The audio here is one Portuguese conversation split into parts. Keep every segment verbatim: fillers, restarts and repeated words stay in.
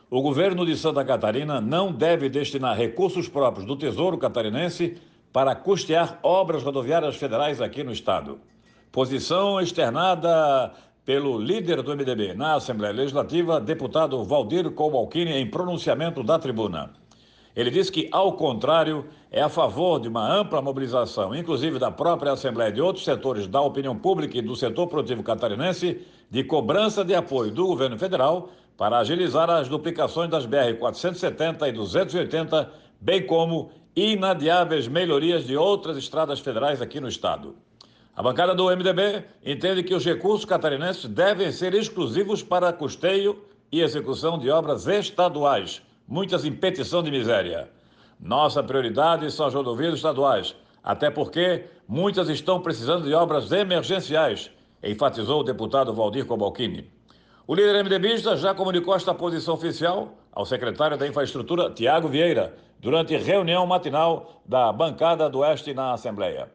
O governo de Santa Catarina não deve destinar recursos próprios do Tesouro Catarinense para custear obras rodoviárias federais aqui no estado. Posição externada pelo líder do M D B na Assembleia Legislativa, deputado Valdir Cobalcini, em pronunciamento da tribuna. Ele disse que, ao contrário, é a favor de uma ampla mobilização, inclusive da própria Assembleia e de outros setores da opinião pública e do setor produtivo catarinense, de cobrança de apoio do governo federal para agilizar as duplicações das B R quatrocentos e setenta e duzentos e oitenta, bem como inadiáveis melhorias de outras estradas federais aqui no estado. A bancada do M D B entende que os recursos catarinenses devem ser exclusivos para custeio e execução de obras estaduais, muitas em petição de miséria. Nossa prioridade são as rodovias estaduais, até porque muitas estão precisando de obras emergenciais, enfatizou o deputado Valdir Cobalcini. O líder MDBista já comunicou esta posição oficial ao secretário da Infraestrutura, Tiago Vieira, durante reunião matinal da bancada do Oeste na Assembleia.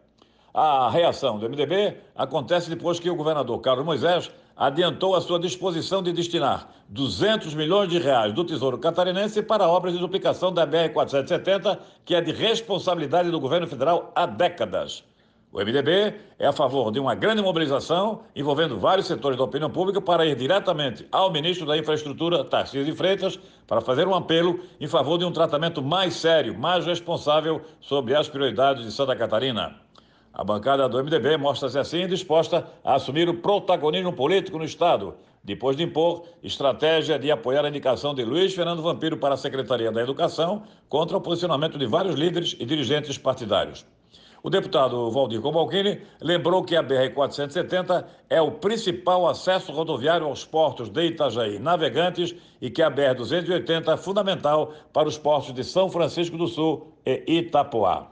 A reação do M D B acontece depois que o governador Carlos Moisés adiantou a sua disposição de destinar duzentos milhões de reais do Tesouro Catarinense para obras de duplicação da B R quatrocentos e setenta, que é de responsabilidade do governo federal há décadas. O M D B é a favor de uma grande mobilização envolvendo vários setores da opinião pública para ir diretamente ao ministro da Infraestrutura, Tarcísio de Freitas, para fazer um apelo em favor de um tratamento mais sério, mais responsável sobre as prioridades de Santa Catarina. A bancada do M D B mostra-se assim disposta a assumir o protagonismo político no estado, depois de impor estratégia de apoiar a indicação de Luiz Fernando Vampiro para a Secretaria da Educação, contra o posicionamento de vários líderes e dirigentes partidários. O deputado Valdir Cobalcini lembrou que a B R quatrocentos e setenta é o principal acesso rodoviário aos portos de Itajaí e Navegantes e que a B R duzentos e oitenta é fundamental para os portos de São Francisco do Sul e Itapoá.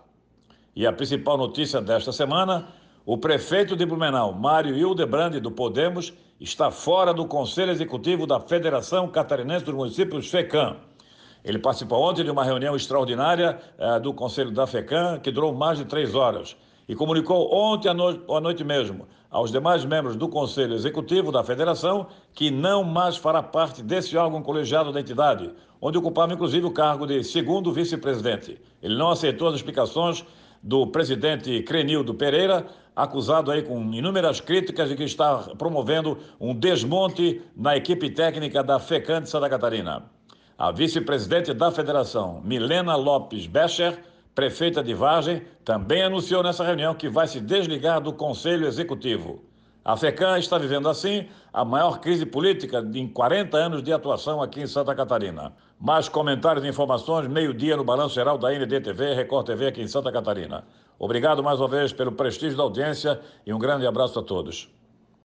E a principal notícia desta semana: o prefeito de Blumenau, Mário Hildebrand, do Podemos, está fora do Conselho Executivo da Federação Catarinense dos Municípios, FECAM. Ele participou ontem de uma reunião extraordinária eh, do Conselho da FECAM, que durou mais de três horas, e comunicou ontem à, no à noite mesmo aos demais membros do Conselho Executivo da Federação que não mais fará parte desse órgão colegiado da entidade, onde ocupava inclusive o cargo de segundo vice-presidente. Ele não aceitou as explicações do presidente Crenildo Pereira, acusado aí com inúmeras críticas de que está promovendo um desmonte na equipe técnica da FECAM de Santa Catarina. A vice-presidente da federação, Milena Lopes Becher, prefeita de Vargem, também anunciou nessa reunião que vai se desligar do Conselho Executivo. A FECAM está vivendo, assim, a maior crise política em quarenta anos de atuação aqui em Santa Catarina. Mais comentários e informações, meio-dia no Balanço Geral da N D T V, Record T V aqui em Santa Catarina. Obrigado mais uma vez pelo prestígio da audiência e um grande abraço a todos.